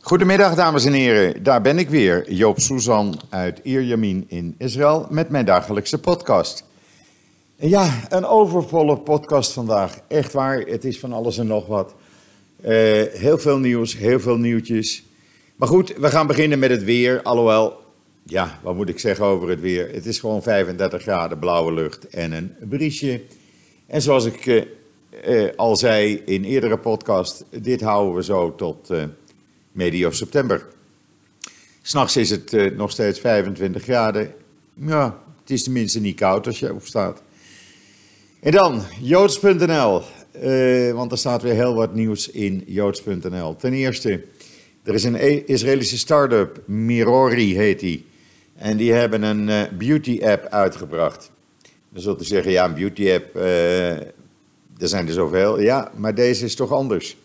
Goedemiddag dames en heren, daar ben ik weer, Joop Suzan uit Ierjemien in Israël met mijn dagelijkse podcast. Ja, een overvolle podcast vandaag, echt waar, het is van alles en nog wat. Heel veel nieuws, heel veel nieuwtjes. Maar goed, we gaan beginnen met het weer, alhoewel, ja, wat moet ik zeggen over het weer? Het is gewoon 35 graden, blauwe lucht en een briesje. En zoals ik al zei in eerdere podcast, dit houden we zo tot medio september. 'S Nachts is het nog steeds 25 graden. Ja, het is tenminste niet koud als je opstaat. En dan, Joods.nl. Want er staat weer heel wat nieuws in Joods.nl. Ten eerste, er is een Israëlische start-up, Mirori heet die. En die hebben een beauty-app uitgebracht. Dan zult u zeggen, ja, een beauty-app, er zijn er zoveel. Ja, maar deze is toch anders.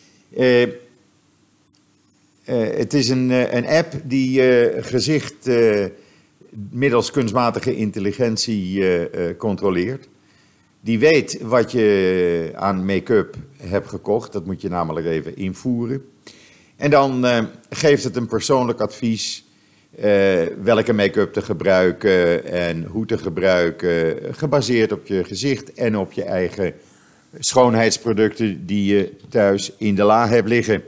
Het is een app die gezicht middels kunstmatige intelligentie controleert. Die weet wat je aan make-up hebt gekocht. Dat moet je namelijk even invoeren. En dan geeft het een persoonlijk advies welke make-up te gebruiken en hoe te gebruiken. Gebaseerd op je gezicht en op je eigen schoonheidsproducten die je thuis in de la hebt liggen.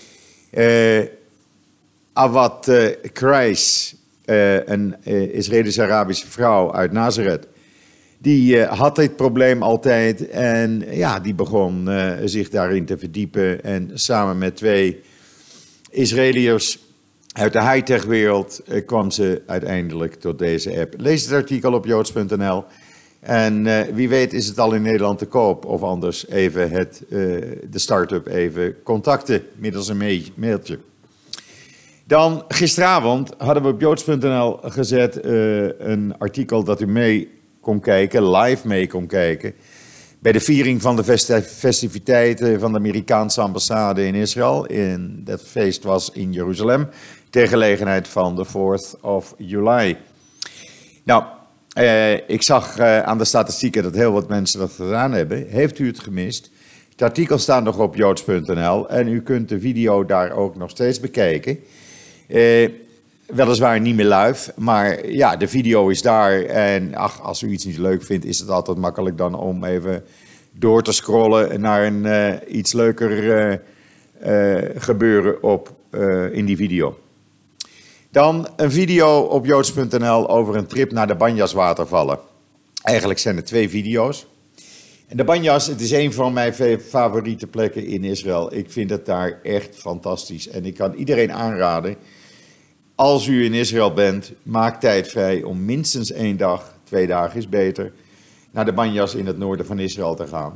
Awad Kreis, een Israëlisch-Arabische vrouw uit Nazareth, die had dit probleem altijd en ja, die begon zich daarin te verdiepen. En samen met 2 Israëliërs uit de high-tech wereld kwam ze uiteindelijk tot deze app. Lees het artikel op joods.nl. En wie weet is het al in Nederland te koop. Of anders even de start-up even contacten middels een mailtje. Dan gisteravond hadden we op joods.nl gezet een artikel dat u mee kon kijken, live mee kon kijken. Bij de viering van de festiviteiten van de Amerikaanse ambassade in Israël. Dat feest was in Jeruzalem ter gelegenheid van de 4th of July. Nou, ik zag aan de statistieken dat heel wat mensen dat gedaan hebben. Heeft u het gemist? Het artikel staat nog op joods.nl en u kunt de video daar ook nog steeds bekijken. Weliswaar niet meer live, maar ja, de video is daar. En als u iets niet leuk vindt, is het altijd makkelijk dan om even door te scrollen naar een iets leuker gebeuren in die video. Dan een video op joods.nl over een trip naar de Banyas-watervallen. Eigenlijk zijn er 2 video's. En de Banyas, het is een van mijn favoriete plekken in Israël. Ik vind het daar echt fantastisch. En ik kan iedereen aanraden, als u in Israël bent, maak tijd vrij om minstens 1 dag, 2 dagen is beter, naar de Banyas in het noorden van Israël te gaan.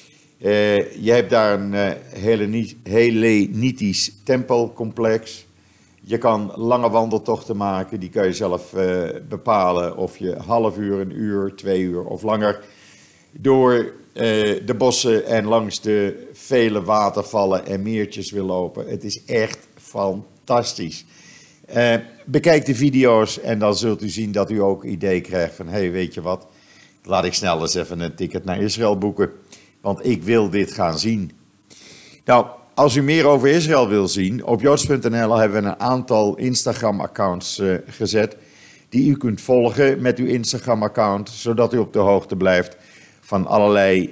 Je hebt daar een Hellenitisch tempelcomplex. Je kan lange wandeltochten maken, die kan je zelf bepalen of je half uur, 1 uur, 2 uur of langer door de bossen en langs de vele watervallen en meertjes wil lopen. Het is echt fantastisch. Bekijk de video's en dan zult u zien dat u ook idee krijgt van, hey, weet je wat, laat ik snel eens even een ticket naar Israël boeken, want ik wil dit gaan zien. Nou, als u meer over Israël wil zien, op joods.nl hebben we een aantal Instagram-accounts gezet die u kunt volgen met uw Instagram-account, zodat u op de hoogte blijft van allerlei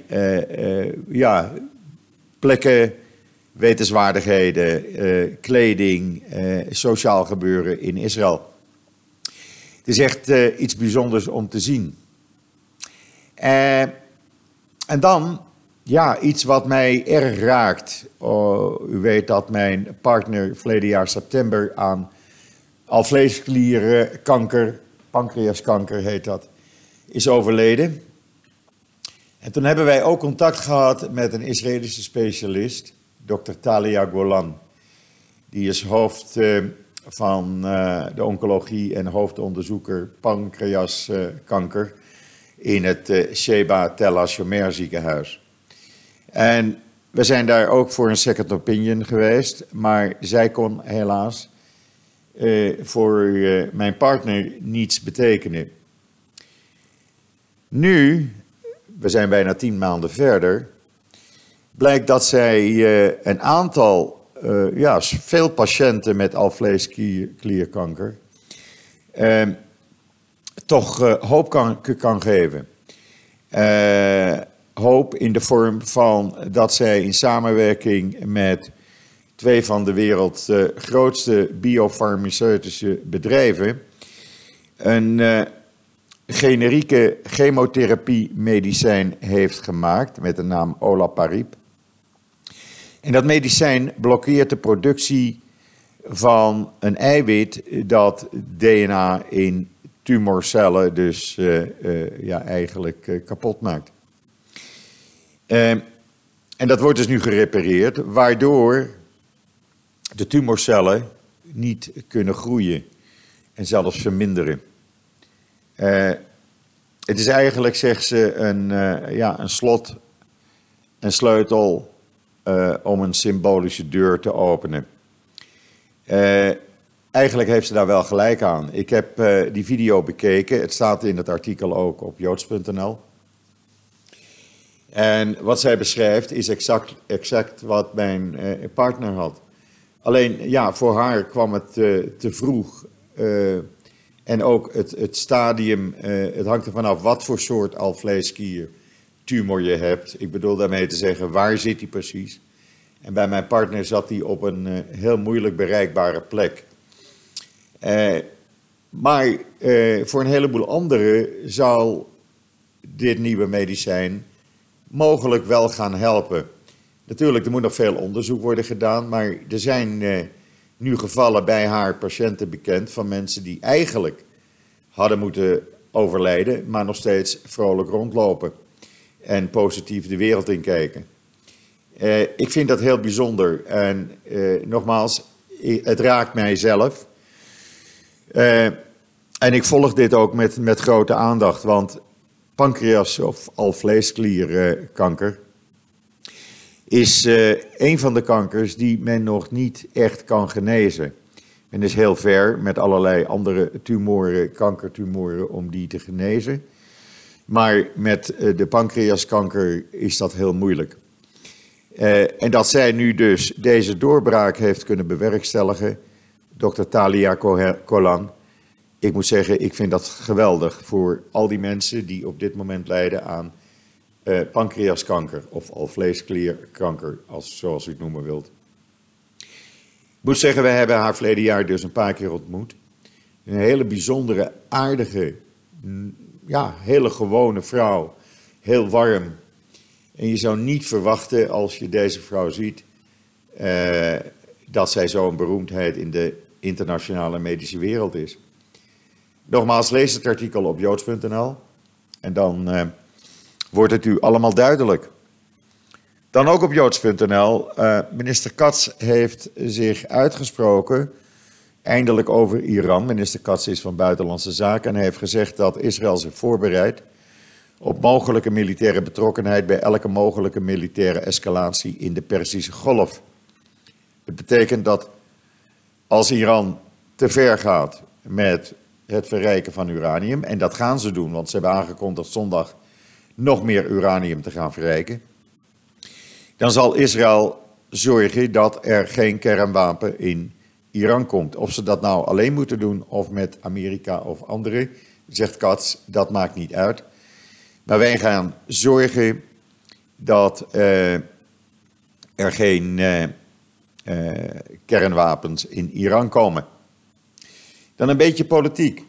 plekken, wetenswaardigheden, kleding, sociaal gebeuren in Israël. Het is echt iets bijzonders om te zien. En dan, ja, iets wat mij erg raakt. U weet dat mijn partner verleden jaar september aan alvleesklierenkanker, pancreaskanker heet dat, is overleden. En toen hebben wij ook contact gehad met een Israëlische specialist, Dr. Talia Golan. Die is hoofd van de oncologie en hoofdonderzoeker pancreaskanker in het Sheba Tel HaShomer ziekenhuis. En we zijn daar ook voor een second opinion geweest, maar zij kon helaas voor mijn partner niets betekenen. Nu, we zijn bijna 10 maanden verder, blijkt dat zij een aantal veel patiënten met alvleesklierkanker toch hoop kan geven. Hoop in de vorm van dat zij in samenwerking met 2 van de werelds grootste biofarmaceutische bedrijven een generieke chemotherapie-medicijn heeft gemaakt met de naam Olaparib. En dat medicijn blokkeert de productie van een eiwit dat DNA in tumorcellen dus eigenlijk kapot maakt. En dat wordt dus nu gerepareerd, waardoor de tumorcellen niet kunnen groeien en zelfs verminderen. Het is eigenlijk, zegt ze, een slot, een sleutel om een symbolische deur te openen. Eigenlijk heeft ze daar wel gelijk aan. Ik heb die video bekeken, het staat in het artikel ook op joods.nl. En wat zij beschrijft is exact wat mijn partner had. Alleen, ja, voor haar kwam het te vroeg. En ook het stadium, het hangt ervan af wat voor soort alvleeskliertumor je hebt. Ik bedoel daarmee te zeggen, waar zit die precies? En bij mijn partner zat die op een heel moeilijk bereikbare plek. Maar voor een heleboel anderen zal dit nieuwe medicijn mogelijk wel gaan helpen. Natuurlijk, er moet nog veel onderzoek worden gedaan, maar er zijn nu gevallen bij haar patiënten bekend van mensen die eigenlijk hadden moeten overlijden, maar nog steeds vrolijk rondlopen en positief de wereld in kijken. Ik vind dat heel bijzonder en nogmaals, het raakt mij zelf. En ik volg dit ook met grote aandacht, want pancreas- of alvleesklierkanker is een van de kankers die men nog niet echt kan genezen. Men is heel ver met allerlei andere tumoren, kankertumoren, om die te genezen. Maar met de pancreaskanker is dat heel moeilijk. En dat zij nu dus deze doorbraak heeft kunnen bewerkstelligen, dokter Talia Kolan. Ik moet zeggen, ik vind dat geweldig voor al die mensen die op dit moment lijden aan pancreaskanker of alvleesklierkanker, zoals u het noemen wilt. Ik moet zeggen, we hebben haar verleden jaar dus een paar keer ontmoet. Een hele bijzondere, aardige, hele gewone vrouw. Heel warm. En je zou niet verwachten, als je deze vrouw ziet, dat zij zo'n beroemdheid in de internationale medische wereld is. Nogmaals, lees het artikel op joods.nl en dan wordt het u allemaal duidelijk. Dan ook op joods.nl. Minister Katz heeft zich uitgesproken, eindelijk over Iran. Minister Katz is van Buitenlandse Zaken en hij heeft gezegd dat Israël zich voorbereidt op mogelijke militaire betrokkenheid bij elke mogelijke militaire escalatie in de Perzische Golf. Het betekent dat als Iran te ver gaat met het verrijken van uranium, en dat gaan ze doen, want ze hebben aangekondigd zondag nog meer uranium te gaan verrijken, dan zal Israël zorgen dat er geen kernwapen in Iran komt. Of ze dat nou alleen moeten doen of met Amerika of anderen, zegt Katz, dat maakt niet uit. Maar wij gaan zorgen dat er geen kernwapens in Iran komen. Dan een beetje politiek.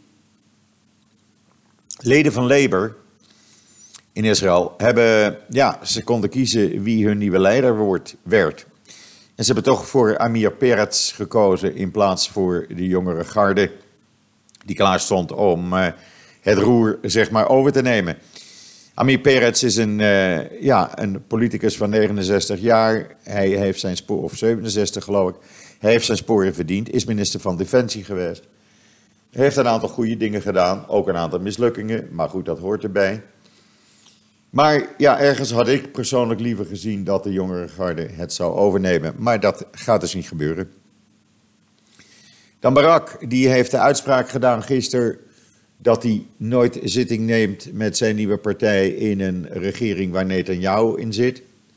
Leden van Labour in Israël ze konden kiezen wie hun nieuwe leider werd. En ze hebben toch voor Amir Peretz gekozen in plaats voor de jongere garde die klaar stond om het roer zeg maar over te nemen. Amir Peretz is een politicus van 69 jaar. Hij heeft zijn spoor, of 67 geloof ik. Hij heeft zijn sporen verdiend, is minister van Defensie geweest. Hij heeft een aantal goede dingen gedaan, ook een aantal mislukkingen, maar goed, dat hoort erbij. Maar ja, ergens had ik persoonlijk liever gezien dat de jongere garde het zou overnemen. Maar dat gaat dus niet gebeuren. Dan Barak, die heeft de uitspraak gedaan gisteren dat hij nooit zitting neemt met zijn nieuwe partij in een regering waar Netanyahu in zit.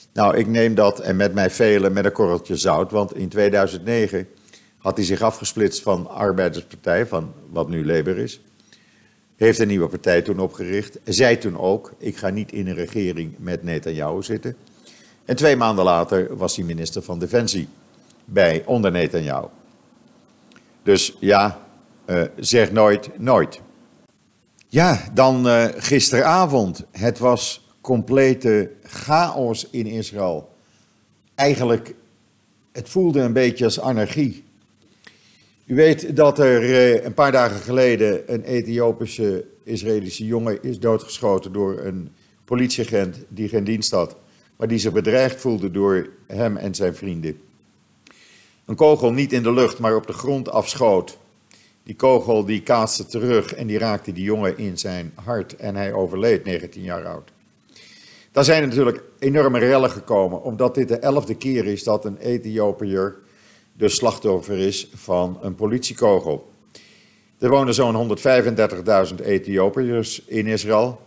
Nou, ik neem dat en met mij velen met een korreltje zout, want in 2009 had hij zich afgesplitst van Arbeiderspartij, van wat nu Labour is. Heeft een nieuwe partij toen opgericht. Zei toen ook, ik ga niet in een regering met Netanyahu zitten. En 2 maanden later was hij minister van Defensie onder Netanyahu. Dus ja, zeg nooit, nooit. Ja, dan gisteravond. Het was complete chaos in Israël. Eigenlijk, het voelde een beetje als anarchie. U weet dat er een paar dagen geleden een Ethiopische Israëlische jongen is doodgeschoten door een politieagent die geen dienst had, maar die zich bedreigd voelde door hem en zijn vrienden. Een kogel niet in de lucht, maar op de grond afschoot. Die kogel die kaatste terug en die raakte die jongen in zijn hart en hij overleed, 19 jaar oud. Daar zijn er natuurlijk enorme rellen gekomen, omdat dit de 11e keer is dat een Ethiopiër de slachtoffer is van een politiekogel. Er wonen zo'n 135.000 Ethiopiërs in Israël.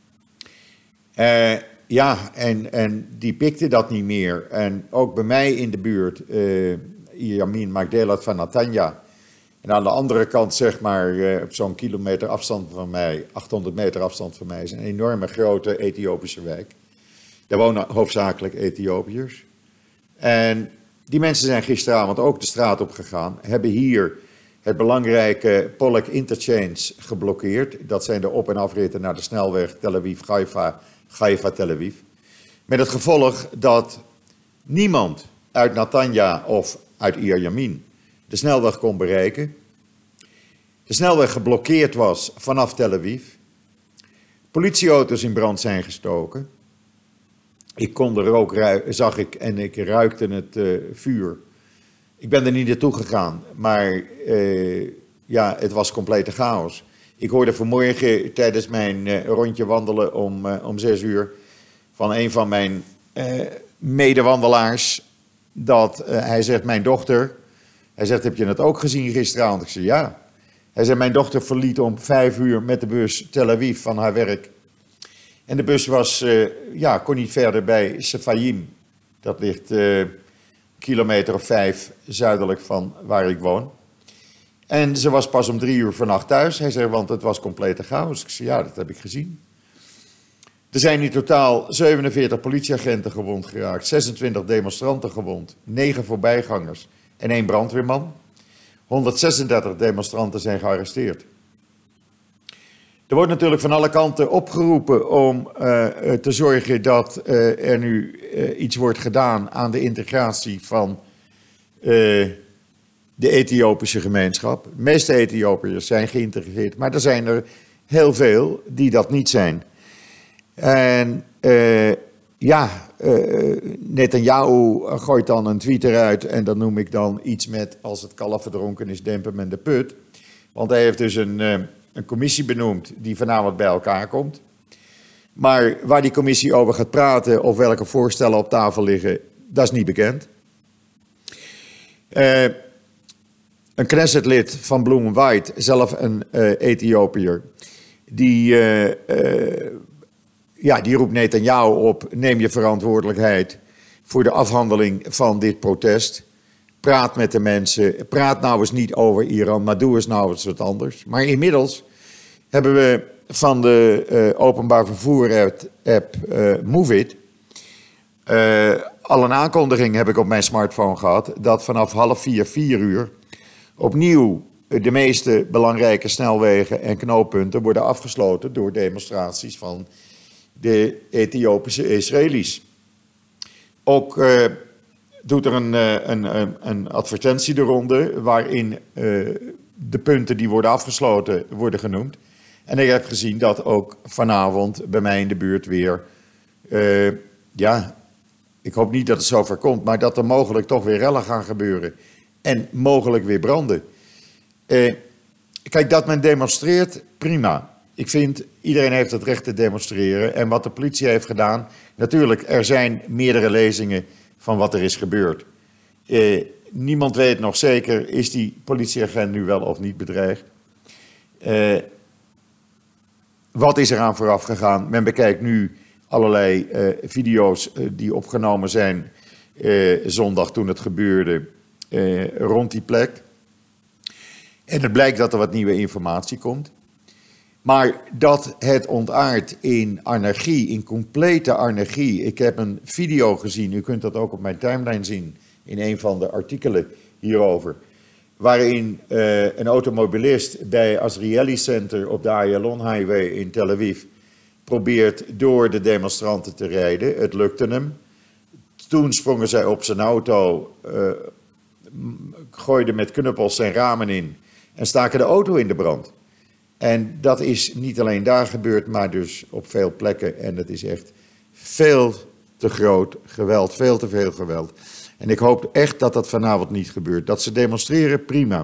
En die pikten dat niet meer. En ook bij mij in de buurt, Yamin Magdelat van Netanya. En aan de andere kant, zeg maar, op zo'n kilometer afstand van mij, 800 meter afstand van mij, is een enorme grote Ethiopische wijk. Daar wonen hoofdzakelijk Ethiopiërs. En die mensen zijn gisteravond ook de straat op gegaan, hebben hier het belangrijke Pollak Interchange geblokkeerd. Dat zijn de op- en afritten naar de snelweg Tel Aviv-Haifa, Haifa-Tel Aviv. Met het gevolg dat niemand uit Netanya of uit Iyar Yamin de snelweg kon bereiken. De snelweg geblokkeerd was vanaf Tel Aviv. Politieauto's in brand zijn gestoken. Ik kon de rook zag ik en ik ruikte het vuur. Ik ben er niet naartoe gegaan, maar het was complete chaos. Ik hoorde vanmorgen tijdens mijn rondje wandelen om 6 uur van een van mijn medewandelaars dat hij zegt, mijn dochter, hij zegt, heb je het ook gezien gisteravond? Ik zei, ja. Hij zei, mijn dochter verliet om 5 uur met de bus Tel Aviv van haar werk. En de bus kon niet verder bij Sefayim. Dat ligt kilometer of 5 zuidelijk van waar ik woon. En ze was pas om 3 uur vannacht thuis. Hij zei, want het was complete chaos. Ik zei, ja, dat heb ik gezien. Er zijn in totaal 47 politieagenten gewond geraakt, 26 demonstranten gewond, 9 voorbijgangers en 1 brandweerman. 136 demonstranten zijn gearresteerd. Er wordt natuurlijk van alle kanten opgeroepen om te zorgen dat er nu iets wordt gedaan aan de integratie van de Ethiopische gemeenschap. De meeste Ethiopiërs zijn geïntegreerd, maar er zijn er heel veel die dat niet zijn. En Netanyahu gooit dan een tweet eruit en dat noem ik dan iets met als het kalf verdronken is, dempen men de put. Want hij heeft dus een commissie benoemd die vanavond bij elkaar komt. Maar waar die commissie over gaat praten of welke voorstellen op tafel liggen, dat is niet bekend. Een Knessetlid van Blue and White, zelf een Ethiopiër, die roept Netanyahu op, neem je verantwoordelijkheid voor de afhandeling van dit protest. Praat met de mensen, praat nou eens niet over Iran, maar doe eens nou eens wat anders. Maar inmiddels hebben we van de openbaar vervoer app Move It al een aankondiging heb ik op mijn smartphone gehad, dat vanaf 4 uur opnieuw de meeste belangrijke snelwegen en knooppunten worden afgesloten door demonstraties van de Ethiopische Israëli's. Ook doet er een advertentie de ronde waarin de punten die worden afgesloten worden genoemd. En ik heb gezien dat ook vanavond bij mij in de buurt weer, ik hoop niet dat het zover komt, maar dat er mogelijk toch weer rellen gaan gebeuren. En mogelijk weer branden. Kijk, dat men demonstreert, prima. Ik vind, iedereen heeft het recht te demonstreren. En wat de politie heeft gedaan, natuurlijk, er zijn meerdere lezingen van wat er is gebeurd. Niemand weet nog zeker, is die politieagent nu wel of niet bedreigd? Wat is eraan vooraf gegaan? Men bekijkt nu allerlei video's die opgenomen zijn zondag toen het gebeurde rond die plek. En het blijkt dat er wat nieuwe informatie komt. Maar dat het ontaardt in anarchie, in complete anarchie. Ik heb een video gezien, u kunt dat ook op mijn timeline zien, in een van de artikelen hierover. Waarin een automobilist bij Azrieli Center op de Ayalon Highway in Tel Aviv probeert door de demonstranten te rijden. Het lukte hem. Toen sprongen zij op zijn auto, gooiden met knuppels zijn ramen in en staken de auto in de brand. En dat is niet alleen daar gebeurd, maar dus op veel plekken. En het is echt veel te groot geweld, veel te veel geweld. En ik hoop echt dat dat vanavond niet gebeurt. Dat ze demonstreren, prima.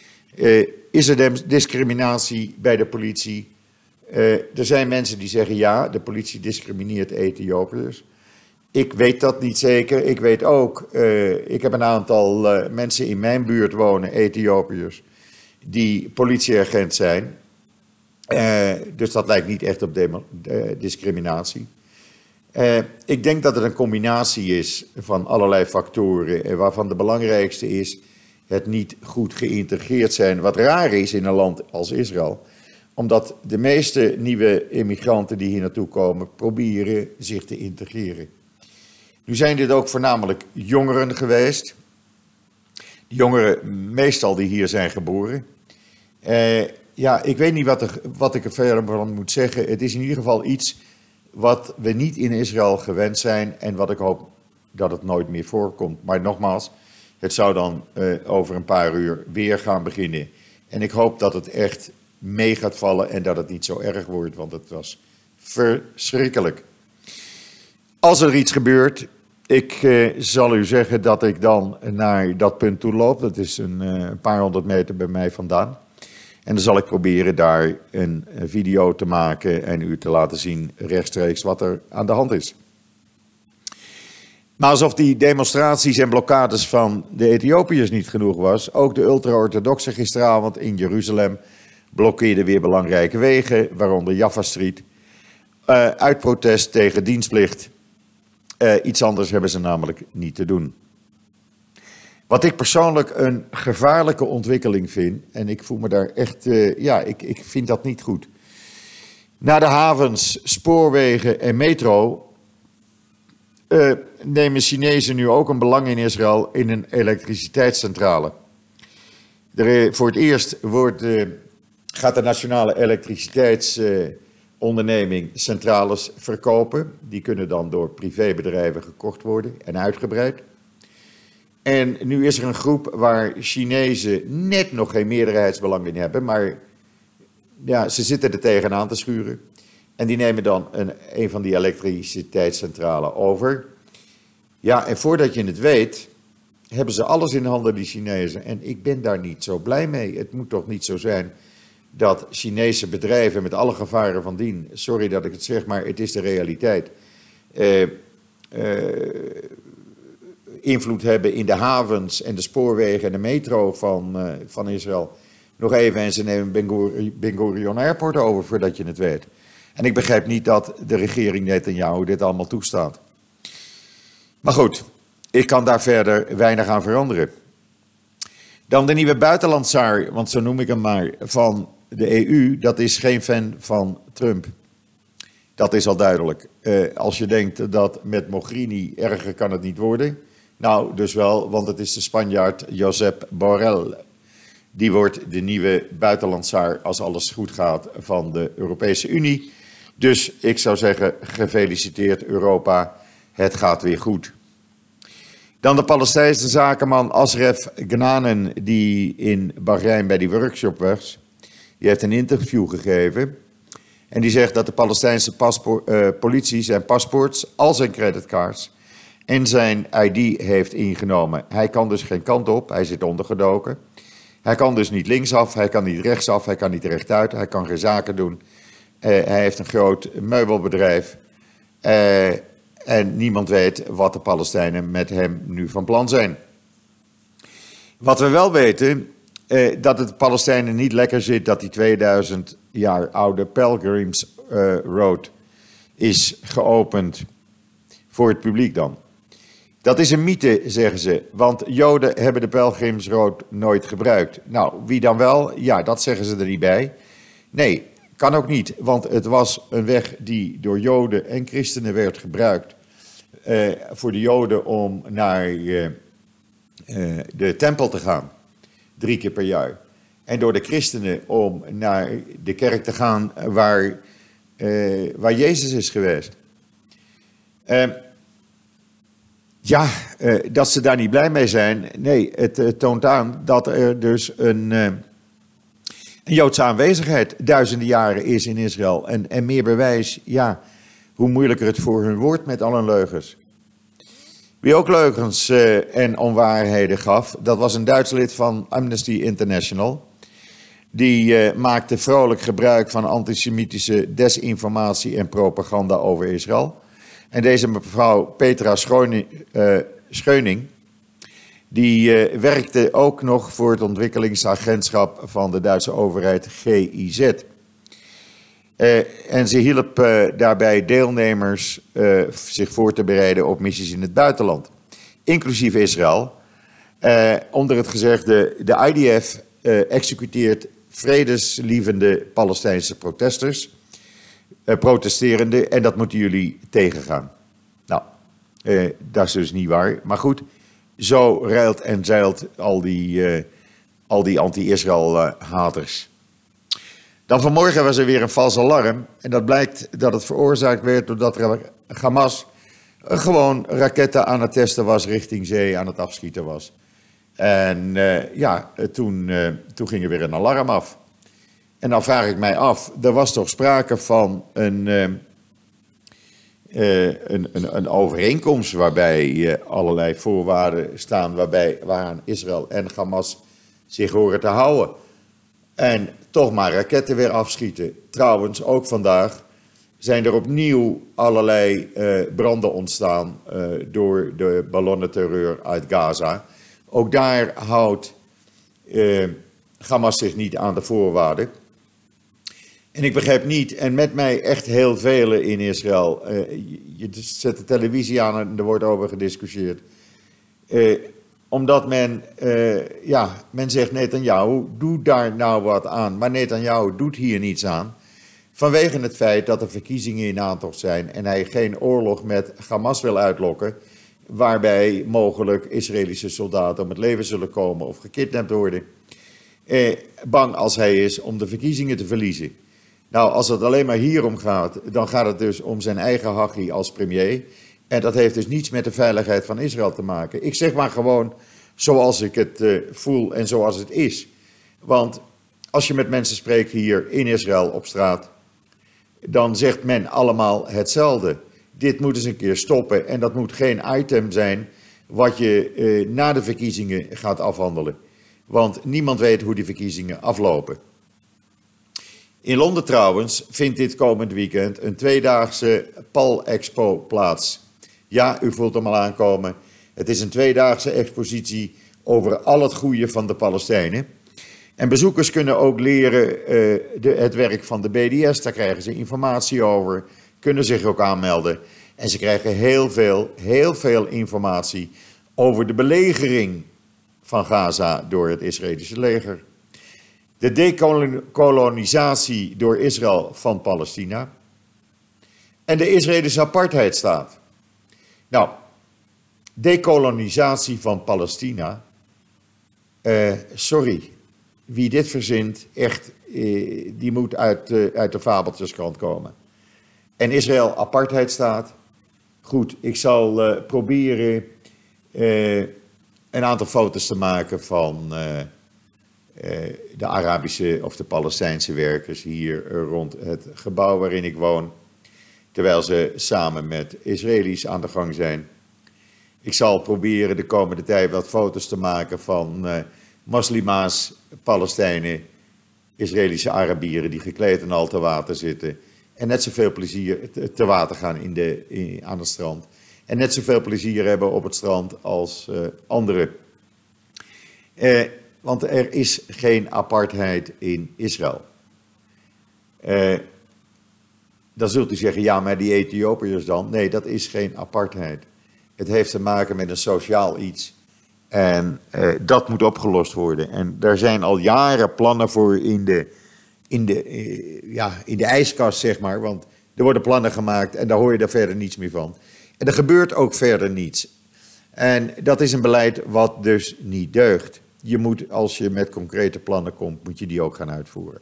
Is er discriminatie bij de politie? Er zijn mensen die zeggen ja, de politie discrimineert Ethiopiërs. Ik weet dat niet zeker. Ik weet ook, ik heb een aantal mensen in mijn buurt wonen, Ethiopiërs, die politieagent zijn. Dus dat lijkt niet echt op discriminatie. Ik denk dat het een combinatie is van allerlei factoren, waarvan de belangrijkste is het niet goed geïntegreerd zijn. Wat raar is in een land als Israël, omdat de meeste nieuwe immigranten die hier naartoe komen proberen zich te integreren. Nu zijn dit ook voornamelijk jongeren geweest. Jongeren meestal die hier zijn geboren. Ja, ik weet niet wat ik er verder van moet zeggen. Het is in ieder geval iets wat we niet in Israël gewend zijn en wat ik hoop dat het nooit meer voorkomt. Maar nogmaals, het zou dan over een paar uur weer gaan beginnen. En ik hoop dat het echt mee gaat vallen en dat het niet zo erg wordt, want het was verschrikkelijk. Als er iets gebeurt, ik zal u zeggen dat ik dan naar dat punt toe loop. Dat is een paar honderd meter bij mij vandaan. En dan zal ik proberen daar een video te maken en u te laten zien rechtstreeks wat er aan de hand is. Maar alsof die demonstraties en blokkades van de Ethiopiërs niet genoeg was, ook de ultra-orthodoxen gisteravond in Jeruzalem blokkeerden weer belangrijke wegen, waaronder Jaffa Street, uit protest tegen dienstplicht. Iets anders hebben ze namelijk niet te doen. Wat ik persoonlijk een gevaarlijke ontwikkeling vind, en ik voel me daar echt, ik vind dat niet goed. Na de havens, spoorwegen en metro nemen Chinezen nu ook een belang in Israël in een elektriciteitscentrale. Voor het eerst gaat de nationale elektriciteitsonderneming centrales verkopen. Die kunnen dan door privébedrijven gekocht worden en uitgebreid. En nu is er een groep waar Chinezen net nog geen meerderheidsbelang in hebben, maar ja, ze zitten er tegenaan te schuren. En die nemen dan een van die elektriciteitscentrales over. Ja, en voordat je het weet, hebben ze alles in handen, die Chinezen. En ik ben daar niet zo blij mee. Het moet toch niet zo zijn dat Chinese bedrijven met alle gevaren van dien, sorry dat ik het zeg, maar het is de realiteit, invloed hebben in de havens en de spoorwegen en de metro van Israël. Nog even en ze nemen Ben Gurion Airport over voordat je het weet. En ik begrijp niet dat de regering Netanyahu dit allemaal toestaat. Maar goed, ik kan daar verder weinig aan veranderen. Dan de nieuwe buitenlandsaar, want zo noem ik hem maar, van de EU, dat is geen fan van Trump. Dat is al duidelijk. Als je denkt dat met Mogherini erger kan het niet worden. Nou, dus wel, want het is de Spanjaard Josep Borrell. Die wordt de nieuwe buitenlandsaar, als alles goed gaat, van de Europese Unie. Dus ik zou zeggen, gefeliciteerd Europa, het gaat weer goed. Dan de Palestijnse zakenman Asref Ghanen, die in Bahrein bij die workshop was. Die heeft een interview gegeven. En die zegt dat de Palestijnse politie zijn paspoorts, al zijn creditcards en zijn ID heeft ingenomen. Hij kan dus geen kant op, hij zit ondergedoken. Hij kan dus niet linksaf, hij kan niet rechtsaf, hij kan niet rechtuit, hij kan geen zaken doen. Hij heeft een groot meubelbedrijf. En niemand weet wat de Palestijnen met hem nu van plan zijn. Wat we wel weten, dat het de Palestijnen niet lekker zit dat die 2000 jaar oude Pilgrims Road is geopend voor het publiek dan. Dat is een mythe, zeggen ze, want Joden hebben de pelgrimsroute nooit gebruikt. Nou, wie dan wel? Ja, dat zeggen ze er niet bij. Nee, kan ook niet, want het was een weg die door Joden en christenen werd gebruikt. Voor de Joden om naar de tempel te gaan, 3 keer per jaar. En door de christenen om naar de kerk te gaan waar Jezus is geweest. Dat ze daar niet blij mee zijn. Nee, het toont aan dat er dus een Joodse aanwezigheid duizenden jaren is in Israël. En meer bewijs, ja, hoe moeilijker het voor hun wordt met al hun leugens. Wie ook leugens en onwaarheden gaf, dat was een Duits lid van Amnesty International. Die maakte vrolijk gebruik van antisemitische desinformatie en propaganda over Israël. En deze mevrouw Petra Scheuning, die werkte ook nog voor het ontwikkelingsagentschap van de Duitse overheid GIZ. En ze hielp daarbij deelnemers zich voor te bereiden op missies in het buitenland, inclusief Israël. Onder het gezegde, de IDF executeert vredeslievende Palestijnse protesterenden en dat moeten jullie tegengaan. Nou, dat is dus niet waar. Maar goed, zo ruilt en zeilt al die anti-Israël-haters. Dan vanmorgen was er weer een vals alarm. En dat blijkt dat het veroorzaakt werd doordat Hamas gewoon raketten aan het testen was richting zee, aan het afschieten was. En toen ging er weer een alarm af. En dan vraag ik mij af, er was toch sprake van een overeenkomst waarbij allerlei voorwaarden staan waaraan Israël en Hamas zich horen te houden. En toch maar raketten weer afschieten. Trouwens, ook vandaag zijn er opnieuw allerlei branden ontstaan door de ballonnenterreur uit Gaza. Ook daar houdt Hamas zich niet aan de voorwaarden. En ik begrijp niet, en met mij echt heel velen in Israël, je zet de televisie aan en er wordt over gediscussieerd. Omdat men zegt Netanyahu, doe daar nou wat aan. Maar Netanyahu doet hier niets aan. Vanwege het feit dat er verkiezingen in aantocht zijn en hij geen oorlog met Hamas wil uitlokken, waarbij mogelijk Israëlische soldaten om het leven zullen komen of gekidnapt worden. Bang als hij is om de verkiezingen te verliezen. Nou, als het alleen maar hierom gaat, dan gaat het dus om zijn eigen hachie als premier. En dat heeft dus niets met de veiligheid van Israël te maken. Ik zeg maar gewoon zoals ik het voel en zoals het is. Want als je met mensen spreekt hier in Israël op straat, dan zegt men allemaal hetzelfde. Dit moet eens een keer stoppen en dat moet geen item zijn wat je na de verkiezingen gaat afhandelen. Want niemand weet hoe die verkiezingen aflopen. In Londen trouwens vindt dit komend weekend een tweedaagse Pal Expo plaats. Ja, u voelt hem al aankomen. Het is een tweedaagse expositie over al het goede van de Palestijnen. En bezoekers kunnen ook leren het werk van de BDS. Daar krijgen ze informatie over, kunnen zich ook aanmelden. En ze krijgen heel veel informatie over de belegering van Gaza door het Israëlische leger. De dekolonisatie door Israël van Palestina. En de Israëlische apartheidstaat. Nou, dekolonisatie van Palestina. Sorry, wie dit verzint, echt, die moet uit de fabeltjeskrant komen. En Israël apartheidstaat. Goed, ik zal proberen een aantal foto's te maken van de Arabische of de Palestijnse werkers hier rond het gebouw waarin ik woon, terwijl ze samen met Israëli's aan de gang zijn. Ik zal proberen de komende tijd wat foto's te maken van moslima's, Palestijnen, Israëlische Arabieren die gekleed en al te water zitten en net zoveel plezier te water gaan aan het strand. En net zoveel plezier hebben op het strand als anderen. Want er is geen apartheid in Israël. Dan zult u zeggen, ja, maar die Ethiopiërs dan? Nee, dat is geen apartheid. Het heeft te maken met een sociaal iets. En dat moet opgelost worden. En daar zijn al jaren plannen voor in de ijskast, zeg maar. Want er worden plannen gemaakt en daar hoor je daar verder niets meer van. En er gebeurt ook verder niets. En dat is een beleid wat dus niet deugt. Je moet, als je met concrete plannen komt, moet je die ook gaan uitvoeren.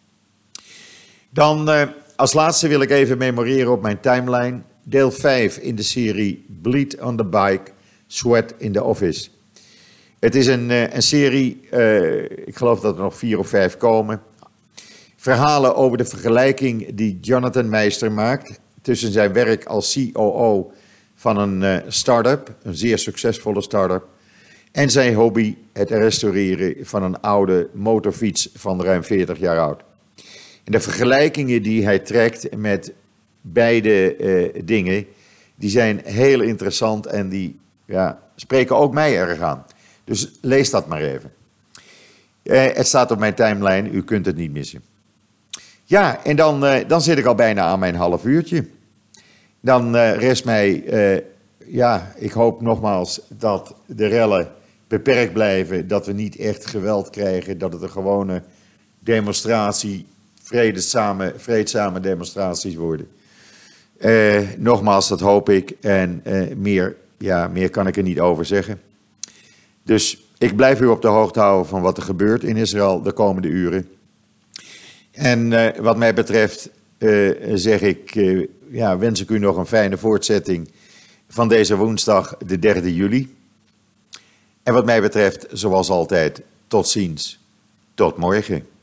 Dan als laatste wil ik even memoreren op mijn timeline. Deel 5 in de serie Bleed on the Bike, Sweat in the Office. Het is een serie, ik geloof dat er nog 4 of 5 komen. Verhalen over de vergelijking die Jonathan Meister maakt tussen zijn werk als COO van een start-up, een zeer succesvolle start-up, en zijn hobby, het restaureren van een oude motorfiets van ruim 40 jaar oud. En de vergelijkingen die hij trekt met beide dingen, die zijn heel interessant en die spreken ook mij erg aan. Dus lees dat maar even. Het staat op mijn timeline, u kunt het niet missen. Ja, en dan zit ik al bijna aan mijn half uurtje. Dan rest mij, ik hoop nogmaals dat de rellen beperkt blijven, dat we niet echt geweld krijgen, dat het een gewone demonstratie, vreedzame demonstraties worden. Nogmaals, dat hoop ik en meer kan ik er niet over zeggen. Dus ik blijf u op de hoogte houden van wat er gebeurt in Israël de komende uren. En wat mij betreft wens ik u nog een fijne voortzetting van deze woensdag, de 3 juli. En wat mij betreft, zoals altijd, tot ziens, tot morgen.